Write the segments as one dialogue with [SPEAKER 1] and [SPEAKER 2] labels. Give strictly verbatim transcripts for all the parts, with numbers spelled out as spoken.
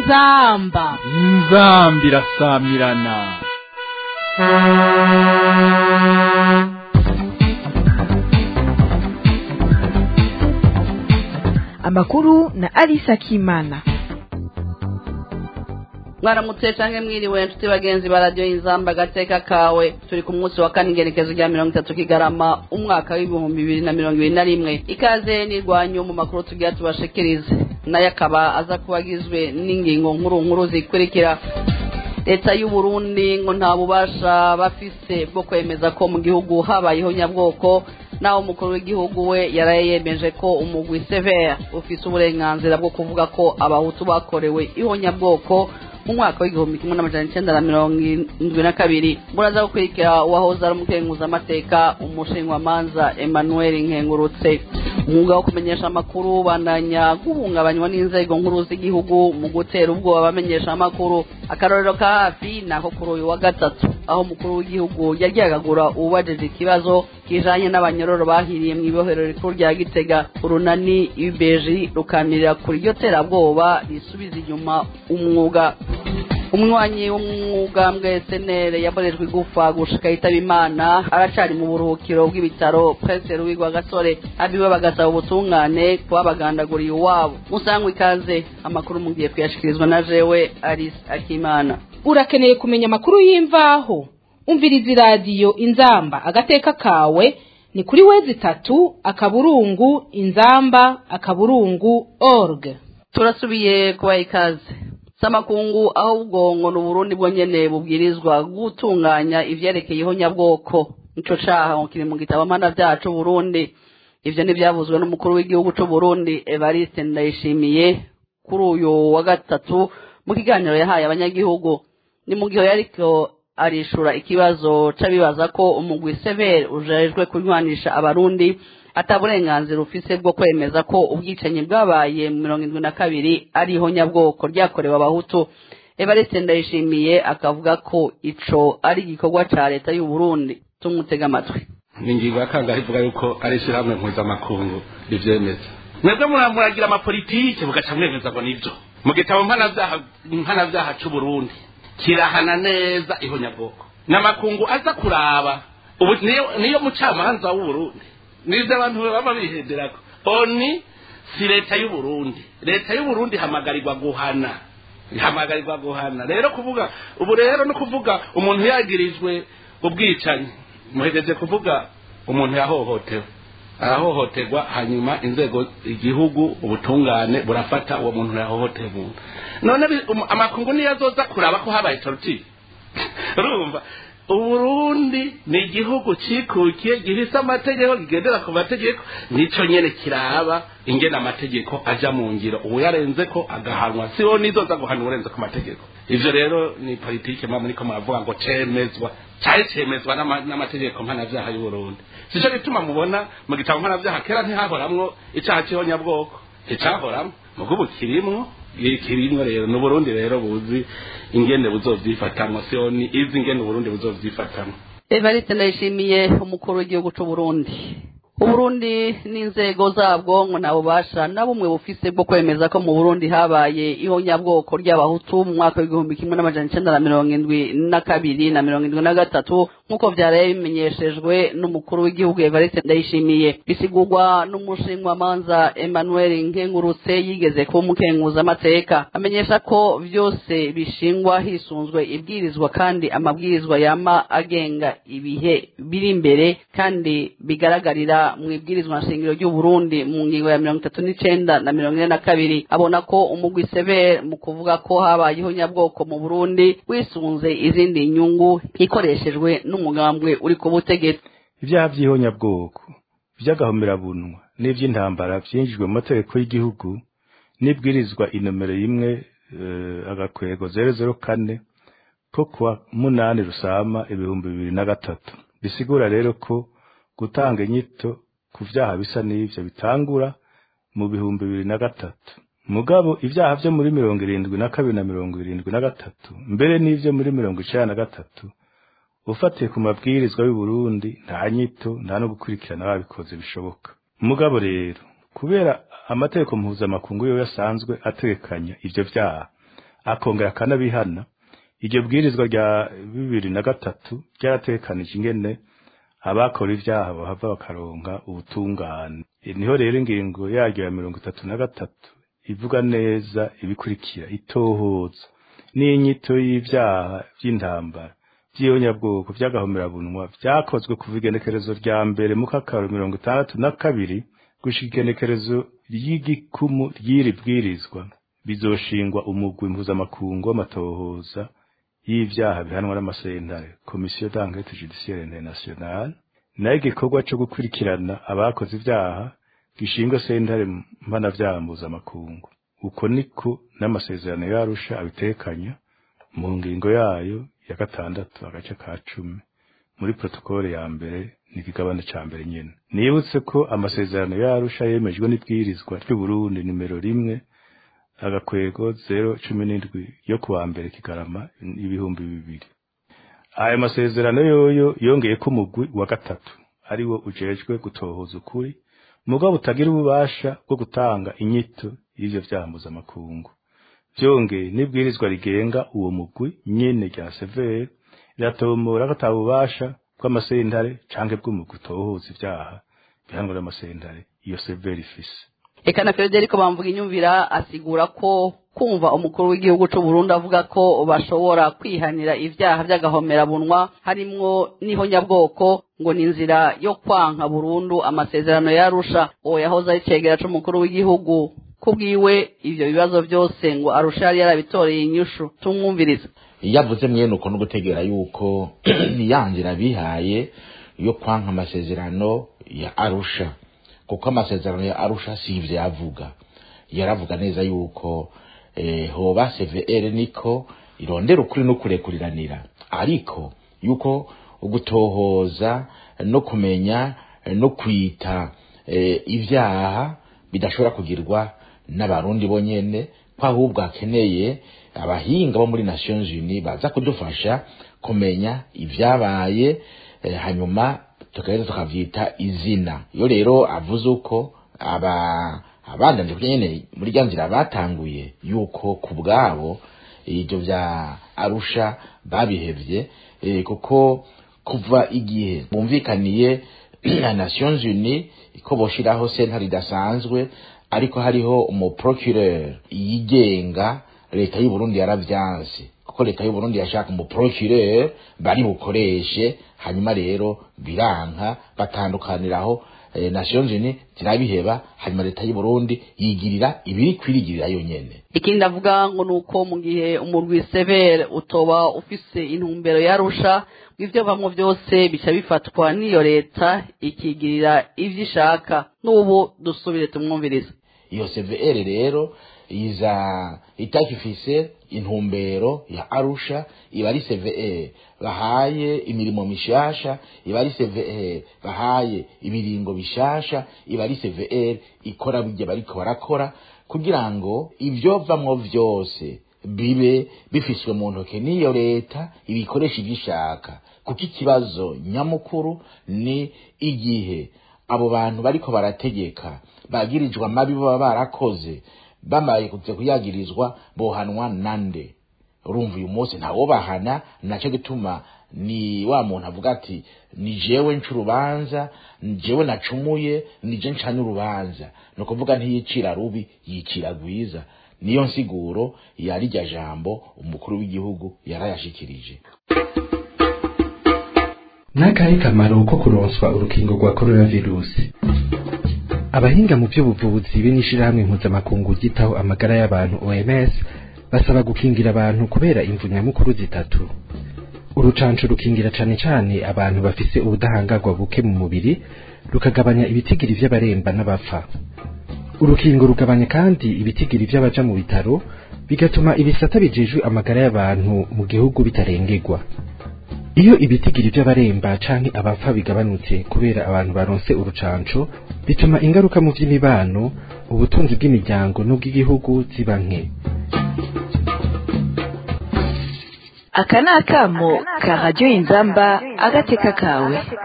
[SPEAKER 1] inzamba
[SPEAKER 2] inzambi irasamirana.
[SPEAKER 3] Amakuru na Alisa Kimana.
[SPEAKER 4] Mwaramutse canke mwiriwe nshuti bagenzi ba radio Inzamba gateka kawe, turi ku munsi wa kane igenekezo rya mirongo itatu Kigarama umwaka w'ibihumbi bibiri na mirongo ibiri na rimwe. Ikaze nirwanyu mu makuru tugira tubashikirize, nayo akaba aza kubagizwe n'ingingo nkuru nkuru zikurikira. Leta y'u Burundi ngo nta bubasha bafise bwo kwemeza ko mu gihugu habayeho nyabwoko, naho umukuru w'igihugu we yaraye yemeje ko umugwi Severe ufise uburenganzira bwo kuvuga ko abahutu bakorewe ihonyabwoko mu mwaka w'igihumbi kimwe n'amajana icenda na mirongo indwi na kabiri. Muraza gukurikira uwahoze ari umukenguzamateka umushinjwamanza Emmanuel Nkengurutse. Umwuga wo kumenyesha amakuru bandanya guhungabanywa n'inzego nkuru z'igihugu mu gutera ubwoba abamenyesha amakuru. Akarorero ka hafi nako kuri uyu wa gatatu, aho umukuru w'igihugu yaryagagura uwubajije ikibazo kijanye n'abanyororo bahiriye mu ibohero rikuru rya Gitega. Urunani U B J rukamirira kuri iryo terabwoba risubiza inyuma umwuga. Umwanyi w'umugambwe S N L yaborejwe igufa gushika yitaba Imana, aracari mu buruhukiro bw'ibitaro Prince Ruwigwa Gasore. Abiwe bagasaba ubutungane kubabagandaguriye uwabo. Musangwe ikaze, amakuru mugiye kuyashikirizwa na jewe Alice Akimana.
[SPEAKER 1] Urakeneye kumenya amakuru y'imvaho? Umviriza radio Inzamba agateka kawe ni kuri wezi tatu akaburungu inzamba akaburungu org.
[SPEAKER 4] Turasubiye kuba ikaze. Samakungu aho ubwongo n'u Burundi bwo nyene bubwirizwa gutunganya ivyerekeye ihonyabwoko. Nico caha ngo kiri mu gitabo mana vyacu Burundi. Ivyo ni vyavuzwe n'umukuru w'igihugu c'u Burundi Evariste Ndayishimiye kuri uyu wa gatatu mu kiganiro yahaye abanyagihugu. Ni mu gihe yariko arishura ikibazo c'abibaza ko umugwi Severe ujejwe kunywanisha abarundi ataburenganzira ufise bwo kwemeza ko ubwicanyi bwabaye mu mirongo indwi na kabiri ari ihonyabwoko ryakorewe abahutu. Evariste Ndayishimiye akavuga ko ico ari igikorwa ca leta y'u Burundi. Tumutega amatwi.
[SPEAKER 5] Ningingo yakanga ivuga yuko ari ishyirahamwe mpuzamakungu rivyemeza. Mwebwe muragira amapolitike mugaca mwemeza ngo nivyo. Mu gitabo mpanavyaha mpanavyaha c'u Burundi kirahana neza ihonyabwoko. N'amakungu aza kuraba ubu niyo niyo mucamanza w'u Burundi. Nize abantu baba bihenderako. Oni si leta y'u Burundi. Leta y'u Burundi hamagarirwa guhana. Hamagarirwa guhana. Rero kuvuga ubu rero no kuvuga umuntu yagirijwe ubwicanyi. Muhejeje kuvuga umuntu yahohotewe. Arahohoterwa hanyuma inzego igihugu ubutungane burafata uwo muntu yahohotewe. None um, amakungu niyo azoza kuraba ko habaye torture. Urumva Uburundi ni igihugu cikukiye gihisa amategeko gigendera ku mategeko, nico nyene kiraba ingena amategeko aja mu ngiro. Ubu yarenze ko agahanwa, siho nizoza guhanwa urenze ku mategeko. Ivyo rero ni politike mama niko muravuga ngo cemezwa cyari cemezwa n'amategeko mpanavyaha y'u Burundi. Sico bituma mubona mu gitabo mpanavyaha kera ntihahoramwo icaha c'ihonyabwoko, icahoramwo mugubu kirimwo ikirimwo. Rero n'u Burundi rero buzi ingene buzovyifatamwo, sioni izi ingene u Burundi buzovyifatamwo.
[SPEAKER 4] Evariste Ndayishimiye umukuru w'igihugu c'u Burundi. Uburundi n'inzego zabwo ngo nabo basha na bumwe bufise bwo kwemeza ko mu Burundi habaye ihonyabwoko ry'abahutu mu mwaka w'igihumbi kimwe n'amajana icenda na mirongo indwi na kabiri na mirongo indwi na gatatu nk'uko vyaraye bimenyeshejwe n'umukuru w'igihugu Evariste Ndayishimiye. Bisigurwa n'umushinjwamanza Emmanuel Nkengurutse yigeze kuba umukenguzamateka. Amenyesha ko vyose bishingwa hisunzwe ibwirizwa kandi amabwirizwa yama agenga ibihe biri imbere kandi bigaragarira mu ibwirizwa nshingiro ry'u Burundi mu ngingo ya mirongo itatu n'icenda na mirongo ine na kabiri. Abona ko umugwi Severe mu kuvuga ko habaye ihonyabwoko mu Burundi wisunze izindi nyungu ikoreshejwe n'umugambwe uri ku butegetsi.
[SPEAKER 6] Ivyaha vy'ihonyabwoko vy'agahomerabunwa n'ivy'intambara vyinjijwe mu mategeko y'igihugu n'ibwirizwa inomero imwe uh, agakwego zero zero kane ko kuwa munani Rusama ibihumbi bibiri na gatatu. Bisigura rero ko gutanga inyito ku vyaha bisa n'ivyo bitangura mu bihumbi bibiri na gatatu. Mugabo ivyaha vyo muri mirongo irindwi na kabiri na mirongo irindwi na gatatu mbere n'ivyo muri mirongo icenda na gatatu ufatiye ku mabwirizwa y'u Burundi nta nyito nta no gukurikirana babikoze bishoboka. Mugabo rero kubera amategeko mpuzamakungu yo yasanzwe ategekanya ivyo vyaha akongera akanabihana. Iryo bwirizwa rya bibiri na gatatu ryaratekanije ingene abakora ivyaha bahava bakaronka ubutungane. Niho rero ingingo yaryo ya mirongo itatu na gatatu ivuga neza ibikurikira: itohoza n'inyito y'ivyaha vy'intambara vy'iyonyabwoko vy'agahomerabunwa vyakozwe kuva igenekerezo rya mbere mu kakaro mirongo itandatu na kabiri gushika igenekerezo ry'igikumu ry'iri bwirizwa, bizoshingwa umugwi mpuzamakungu w'amatohoza y'ivyaha bihanwa n'amasentare, Commission d'enquête judiciaire internationale, nayo igikorwa co gukurikirana abakoze ivyaha gishingwa sentare mpanavyaha mpuzamakungu. Uko niko n'amasezerano y'Arusha abitekanya mu ngingo yayo ya gatandatu agace ka cumi muri protokole ya mbere n'ikigabane ca mbere nyene. Nibutse ko amasezerano y'Arusha yemejwe n'ibwirizwa ry'u Burundi nimero rimwe agakwego zero cumi n'indwi yo kuwa mbere Kigarama ibihumbi bibiri. Aya masezerano yoyo yongeye ko umugwi wa gatatu ari wo ujejwe gutohoza ukuri, mugabo utagira ububasha bwo gutanga inyito y'ivyo vyaha mpuzamakungu. Vyongeye n'ibwirizwa rigenga uwo mugwi nyene rya severe riratomora ko atabubasha bw'amasentare canke bw'umugwi utohoza ivyaha bihanwa n'amasentare iyo severe ifise.
[SPEAKER 4] Eka na Federico Bamvuga Inyumvira asigura ko kumva umukuru w'igihugu c'u Burundi avuga ko bashobora kwihanira ivyaha vy'agahomerabunwa harimwo n'ihonyabwoko ngo ni inzira yo kwanka burundu amasezerano y'Arusha. Uwo yahoze ari cegera c'umukuru w'igihugu kubwiwe ivyo bibazo vyose ngo Arusha yari yarabitoreye inyishu. Tumwumviriza.
[SPEAKER 7] Yavuze mwene uko no gutegera yuko niyangira bihaye yo kwanka amasezerano ya Arusha, kuko amasezerano ya Arusha sivyo yavuga. Yaravuga neza yuko eh, hoba C V R niko irondera ukuri no kurekuriranira, ariko yuko ugutohoza no kumenya no kwita eh, ivyaha bidashobora kugirwa n'abarundi bonyene, kwa ahubwo akeneye abahinga bo muri Nations Unies baza kudufasha kumenya ivyabaye, eh, hanyuma tukagenda tukavyita izina. Iyo rero avuze uko aba abandanje nyene muri ryanzira batanguye yuko kubwabo ivyo vya Arusha babihevye, e, kuko kuva igihe bumvikaniye na Nations Unies ko boshiraho sentare idasanzwe, ariko hariho umu procureur yigenga, leta y'u Burundi yaravyanse kuko leta y'u Burundi yashaka umu procureur bari bukoreshe, hanyuma rero biranka batandukaniraho. Eh, Nations Unies zirabiheba, hanyuma leta y'u Burundi yigirira ibiri kwirigirira yonyene.
[SPEAKER 4] Ikindi avuga ngo nuko mu gihe umurwi severe utoba ufise intumbero y'Arusha, ivyo bamwe vyose bica bifatwa n'iyo leta ikigirira ivyo ishaka. N'ubu dusubire tumwumviriza.
[SPEAKER 7] Iyo C V R rero iza itakifise intumbero ya Arusha, iba ari C V R bahaye imirimo mishasha, iba ari C V R bahaye ibiringo bishasha, iba ari C V R ikora bijye bariko barakora kugira ngo ivyo vamwo vyose bibe bifiswe mu ntoke n'iyo leta ibikoresha ivyishaka. Kuko ikibazo nyamukuru ni igihe abo bantu bariko barategeka bagirijwe amabi baba barakoze, bamaye kuze kuyagirizwa bohanwa nande. Urumva uyu munsi ntawo bahana, naco gituma ni wa muntu avuga ati ni jewe ncurubanza, jewe nacumuye, ni je ncanye urubanza. No kuvuga ntiyicira rubi yicira gwiza. Niyo nsiguro yari rya jambo umukuru w'igihugu yarayashikirije.
[SPEAKER 8] Nakahe kamaro ko kuronswa urukingo rwa coronavirus? Abahinga mu by'ubuvuzi b'inishirahamwe mpuzamakungu ryitaho amagara y'abantu O M S basaba gukingira abantu kubera imvu nyamukuru zitatu. Urucanco rukingira cane cane abantu bafise ubudahangarwa buke mu mubiri, rukagabanya ibitigiri vy'abaremba n'abapfa. Urukingo rugabanya kandi ibitigiri vy'abaja mu bitaro, bigatuma ibisata bijejwe amagara y'abantu mu gihugu bitarengerwa. Iyo ibitigiri by'abaremba canke abapfa bigabanutse kubera abantu baronse urucanco, bituma ingaruka mu vy'imibano, ubutunzi bw'imiryango n'ubw'igihugu ziba nke.
[SPEAKER 3] Aka ni akamo ka radiyo Inzamba agateka kawe.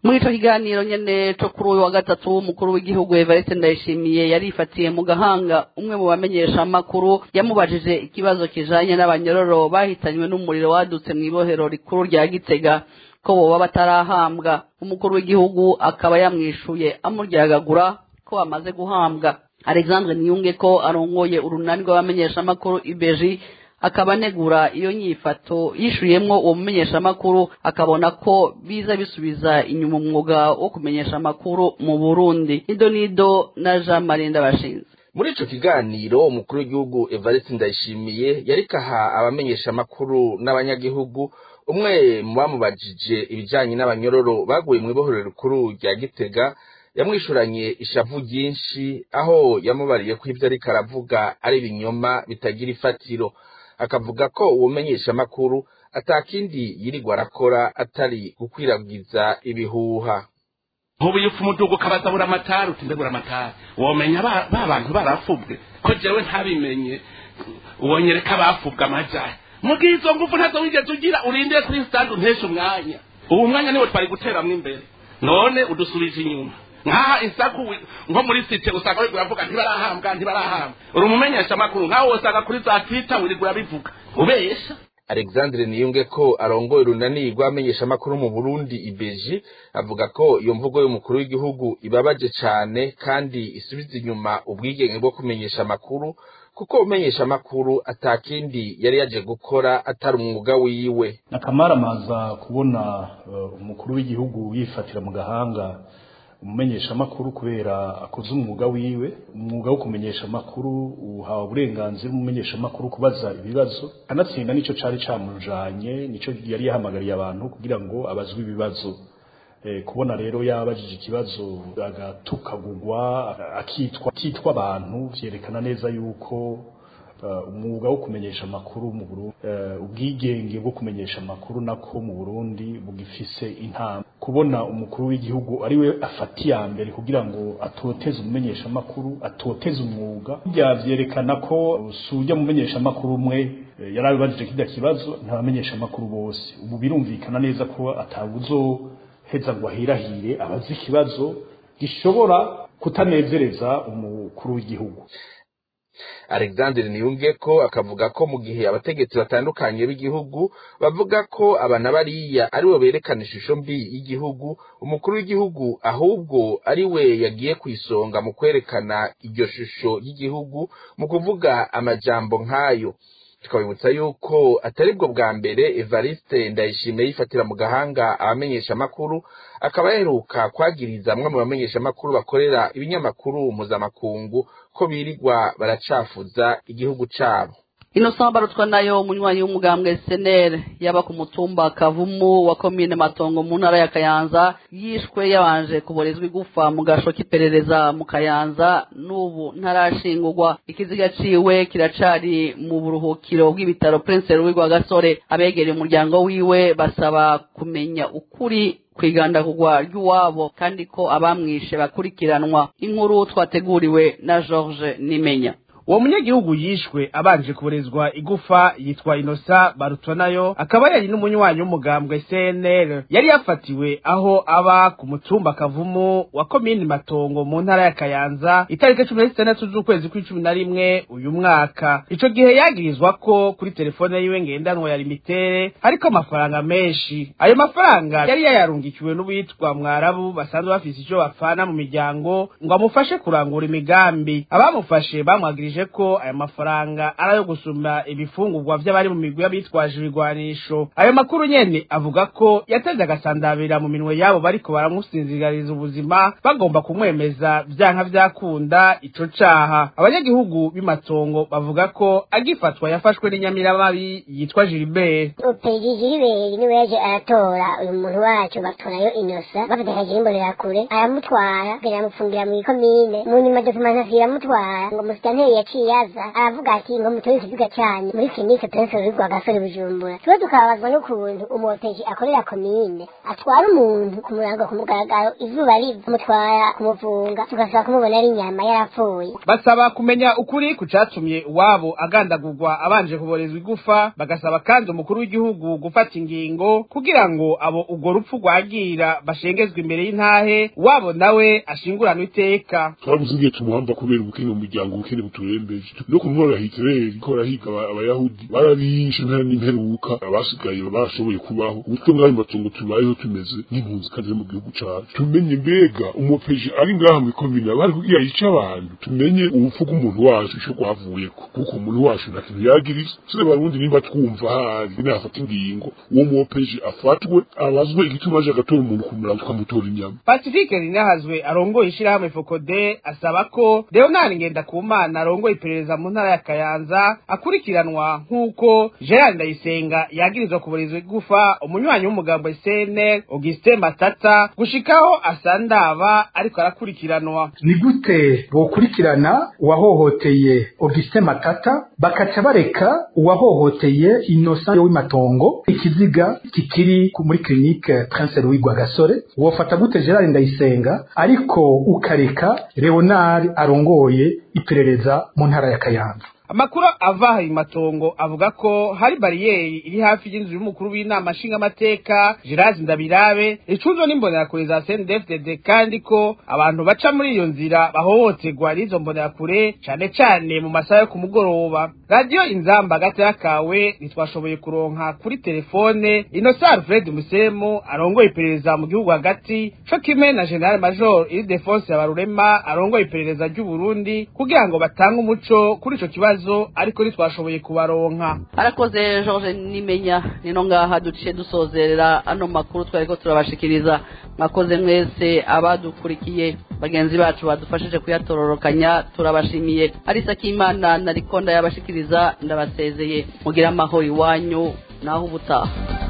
[SPEAKER 4] muri ico kiganiro nyene co kuri uyu wa gatatu umukuru w'igihugu Evariste Ndayishimiye yarifatiye mu gahanga umwe mu bamenyesha makuru yamubajije ikibazo kijanye n'abanyororo bahitanywe n'umuriro wadutse mu ibohero rikuru rya Gitega ko boba batarahambwa. Umukuru w'igihugu akaba yamwishuye amuryagagura ko bamaze guhambwa. Alexandre Niyunge ko arongoye urunani rw'abamenyesha makuru Ibeji akaba negura iyo nyifato yishuyemwo uwo mumenyesha makuru akabona ko biza bisubiza inyuma umwuga wo kumenyesha makuru mu Burundi. Nido nido na Jean Marie Ndabashinze.
[SPEAKER 9] Muri ico kiganiro umukuru w'igihugu Evariste Ndayishimiye yarikaha abamenyesha makuru n'abanyagihugu umwe mu bamubajije ibijanye n'abanyororo baguye mu ibohero rikuru rya Gitega yamwishuranye ishavu ryinshi aho yamubariye ko ivyo ariko aravuga ari ibinyoma bitagira ifatiro, akavuga ko uwomenyesha makuru atakindi yirirwa arakora atari gukwiragiza ibihuha.
[SPEAKER 5] Nkubu yufu umudugu kabazabura amatari utindagura amatari womenya ba, ba bantu barafubwe ko jewe ntabimenye wonyereka bafubwa amajaye mugizo ngufu ntazo wigeze ugira urinde kuri stand untesha umwanya ubu mwanya niwe twari guteramwe imbere none udusubije inyuma nkaha insaku nko muri site usanga wigura avuga ntibarahambwa ntibarahambwa uri umumenyesha makuru nkaho wosanga kuri za Twitter wirigura bivuga ubesha.
[SPEAKER 9] Alexandre Niyunge ko arongoye urunani rw'abamenyesha makuru mu Burundi Ibeji avuga ko iyo mvugo y'umukuru w'igihugu ibabaje cyane kandi isubiza inyuma ubwigenge bwo kumenyesha makuru kuko umenyesha makuru atakindi yari yaje gukora atari umwuga wiwe.
[SPEAKER 6] Nakamaramaza kubona uh, umukuru w'igihugu yifatira mu gahanga umumenyesha makuru kubera akoze umwuga wiwe. Umwuga wo kumenyesha makuru uhawe uburenganzira umumenyesha makuru kubaza ibibazo anatsinda nico cari camujanye nico yari yahamagariye abantu kugira ngo abazwe ibibazo. E, kubona rero yabajije ikibazo agatukagurwa akitwa kitwa abantu vyerekana neza yuko uh, umwuga wo kumenyesha makuru mu Burundi uh, ubwigenge bwo kumenyesha makuru nako mu Burundi bugifise intambwe. Kubona umukuru w'igihugu ari we afatiye mbere kugira ngo atoteze umumenyesha makuru atoteze umwuga byavyerekana ko sujya mumenyesha makuru umwe yarabibajije kida kibazo ntabamenyesha makuru bose. Ubu birumvikana neza ko atabuzo heza ngo ahirahire abazi ikibazo gishobora kutanezereza umukuru w'igihugu.
[SPEAKER 9] Alexandre Niyunge ko akavuga ko mu gihe abategetsi batandukanye b'igihugu bavuga ko abana bariya ari bo berekana ishusho mbi y'igihugu, umukuru w'igihugu ahubwo ari we yagiye kwisonga mu kwerekana iryo shusho y'igihugu mu kuvuga amajambo nk'ayo. Tukabibutsa yuko atari bwo bwa mbere Evariste Ndayishimiye yifatira mu gahanga abamenyesha makuru akaba yaheruka kwagiriza amwe mu bamenyesha makuru bakorera ibinyamakuru mpuzamakungu ko birirwa baracafuza igihugu cabo.
[SPEAKER 4] Innocent Barutwa nayo umunywanyi w'umugambwe S N L yaba ku mutumba Kavumu wa commune Matongo mu ntara ya Kayanza yishwe yabanje kuborezwa igufa mu gasho kiperereza mu Kayanza n'ubu ntarashingurwa. Ikiziga ciwe kiracari mu buruhukiro bw'ibitaro Prince Louis Rwagasore. Abegereye umuryango wiwe basaba kumenya ukuri kwiganda kugwa ry'uwabo kandi ko abamwishe bakurikiranwa. Inkuru twateguriwe na George Nimenya.
[SPEAKER 10] Uwo munyagihugu yishwe abanje kuborezwa igufa yitwa Innocent Barutwa nayo akaba yari n'umunywanyi w'umugambwe S N L yari yafatiwe aho aba ku mutumba Kavumu wa commune Matongo mu ntara ya Kayanza itariki cumi na zitandatu z'ukwezi kw'icumi na rimwe uyu mwaka. Ico gihe yagirizwa ko kuri telefone yiwe ngendanwa ya limitere hariko amafaranga menshi. Ayo mafaranga yari yayarungikiwe n'ubitwa Mwarabu basanzwe bafise ico bafana mu miryango ngo amufashe kurangura imigambi. Abamufashe bamwagirije ko aya mafaranga arayo gusumba ibifungurwa by'abari mu migwi y'abitwaje ibigwanisho. Ayo makuru nyene avuga ko yateze agasandabira mu minwe yabo bariko baramusinzigariza ubuzima bagomba kumwemeza vyanka vyakunda ico caha. Abanyagihugu b'Imatongo bavuga ko agifatwa yafashwe n'inyamiramabi yitwa Gilbert.
[SPEAKER 11] Upegi Gilbert niwe yaje aratora uyu muntu wacu batorayo Innocent bafite akajimborera kure aramutwara biramufungira mu ikomine mu nyuma documentation iramutwara ngo musitanteri yaciye aza aravuga ati ngo mutoye ikiziga cyanyu muri clinique Prince Louis Rwagasore Bujumbura twe tukabazwa n'ukuntu umuteji akorera komine atwara umuntu ku murango ku mugaragaro izuba riva mutwara kumuvunga tugasaba kumubona ari inyama yarapfuye.
[SPEAKER 10] Basaba kumenya ukuri kucatumye wabo agandagurwa abanje kuborezwa igufa, bagasaba kandi umukuru w'igihugu gufata ingingo kugira ngo abo ugo rupfu rwagira bashengezwe imbere y'intahe wabo nawe ashinguranwe iteka.
[SPEAKER 12] Twabuze igihe tumuhamba kubera ubukene mu miryango ubukene buturembeje no kumwora Hitler ikora higa abayahudi barabishe ntara n'imperuka abasigaye bashoboye kubaho ubutwe mwari batungo tubayeho tumeze nk'impunzi kandi mu gihugu cyacu. Tumenye mbega umupeje ari ngaha mu komine bari kugira yica abantu, tumenye ubufuga umuntu wacu cyo kwavuyeko kuko umuntu wacu nakintu yagiriza sire barundi nimba twumva hari nafata ingingo uwo mupeje afatwe abazwe igituma aje agatora umuntu kumura tukamutora inyama.
[SPEAKER 10] Pacifique Rinahazwe arongoye ishirahamwe Fokode asaba ko Leonard Ngendakumana arongoye iperereza mu ntara ya Kayanza akurikiranwa nkuko Gerard Ndayisenga yagirizwa kuburizwa igufa umunywanyi w'umugambo S N L Augustin Matata gushikaho asandaba ariko arakurikiranwa.
[SPEAKER 13] Ni gute bokurikirana uwahohoteye Augustin Matata bakaca bareka uwahohoteye Innocent w'imatongo ikiziga kikiri muri clinique Prince Louis Rwagasore wofata gute Gerard Ndayisenga ariko ukareka Leonard arongoye iperereza mu ntara ya Kayanza.
[SPEAKER 10] Amakuru ava imatongo avuga ko hari bariyeri iri hafi y'inzu y'umukuru w'inama nshinga amateka Gerard Ndabirabe icunzo n'imbonera kure za C N D F D D kandi ko abantu baca muri iyo nzira bahohoterwa n'izo mbonera kure cyane cyane mu masaha yo kumugoroba. Radio Inzamba gatera kawe nitwashoboye kuronka kuri telefone Innocent Alfred Musemu arongoye iperereza mu gihugu hagati cyo kimwe na General Major Ildefonse Barurema arongoye iperereza ry'u Burundi kugira ngo batange umuco kuri ico kibazo ariko nitwashoboye kubaronka.
[SPEAKER 4] Arakoze George Nimenya nino ngaha duciye dusozerera ano makuru twariko turabashikiriza. Mwakoze mwese abadukurikiye bagenzi bacu badufashije kuyatororokanya turabashimiye. Arisa Kimana narikonda yabashikiriza ndabasezeye mugira amahoro iwanyu naho ubutaha.